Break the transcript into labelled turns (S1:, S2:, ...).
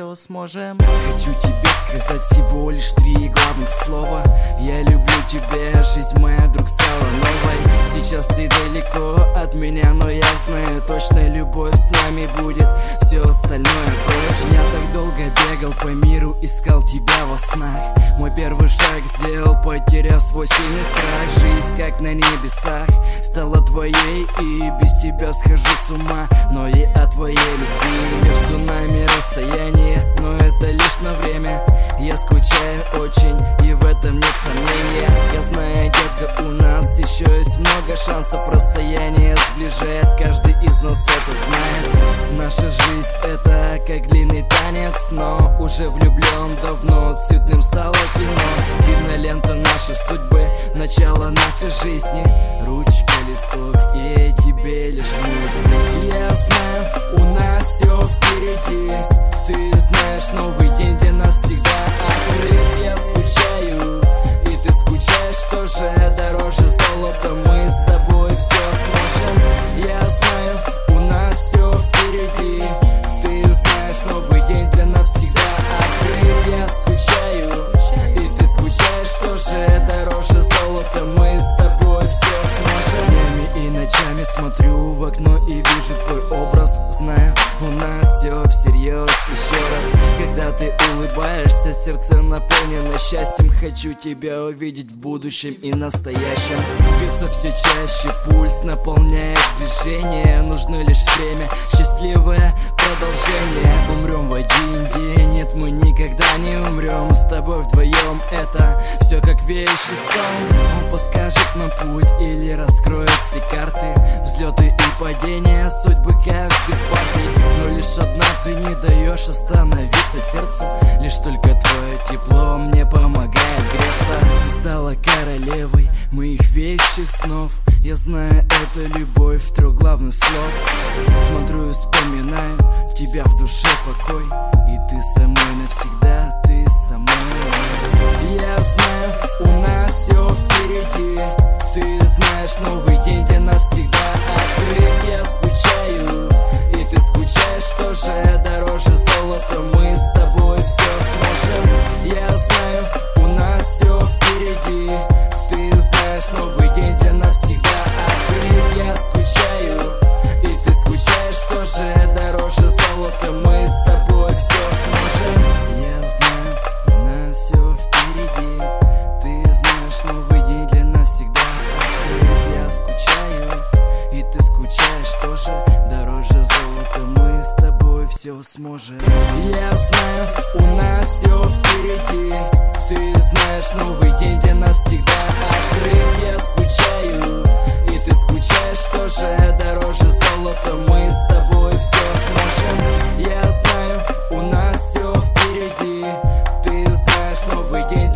S1: все сможем.
S2: Хочу тебе сказать всего лишь 3 главных слова. Я люблю тебя, жизнь моя вдруг стала новой. Сейчас ты далеко от меня, но я знаю точно, любовь с нами будет, все остальное прочь. Я так долго бегал по миру, искал тебя во снах. Мой первый шаг сделал, потеряв свой сильный страх. Жизнь как на небесах стала твоей, и без тебя схожу с ума. Но и от твоей любви между нами расстояние, но это лишь на время. Я скучаю очень, и в этом нет сомнения. Я знаю, детка, у нас еще есть много шансов. Расстояние сближает, каждый из нас это знает. Наша жизнь это как длинный танец, но уже влюблен давно. Цветным стало кино, кинолента нашей судьбы, начало нашей жизни. Ручка, листок, и тебе лишь мысли. Я знаю, у нас все впереди. Ты знаешь, новый день для нас всегда открыт. Я скучаю, и ты скучаешь тоже. Дороже золота, мы с тобой все сможем. Я знаю, у нас все впереди. Ты знаешь, новый день для нас всегда открыт. Я скучаю, и ты скучаешь тоже. Дороже золота, мы с тобой все сможем. Днями и ночами смотрю в окно и вижу твой образ. Знаю, у нас все всерьез. Еще раз, когда ты улыбаешься, сердце наполнено счастьем. Хочу тебя увидеть в будущем и настоящем. Бьется все чаще, пульс наполняет движение. Нужно лишь время, счастливое продолжение. Умрем в один день, нет, мы никогда не умрем. С тобой вдвоем это все как вещий сон. Он подскажет нам путь или раскроет все карты. Взлеты и падения, судьбы каждой партии. Но лишь одна ты не даешь остановиться сердцу. Лишь только твое тепло мне помогает греться. Ты стала королевой моих вещих снов. Я знаю, это любовь в 3 главных слов. Смотрю и вспоминаю тебя, в душе покой. И ты со мной навсегда, ты со мной. Я знаю, у нас все впереди. Ты знаешь, новый день для нас всегда открыт. Я скучаю, и ты скучаешь тоже. Дороже золота, мы с тобой все сможем. Я знаю, у нас все впереди. Ты знаешь, новый день для нас всегда открыт. Я скучаю, и ты скучаешь тоже. Дороже золота, мы с тобой все сможем. Я знаю, у нас все впереди. Ты знаешь, новый день для нас всегда открыт. Я скучаю, и ты скучаешь тоже. Дороже золота, мы с тобой все сможем. Я знаю, у нас все впереди. Ты знаешь, новый день для нас всегда открыт. Я скучаю, и ты скучаешь тоже. Дороже золота, мы с тобой все сможем. Я знаю, у нас все впереди. Ты знаешь, новый день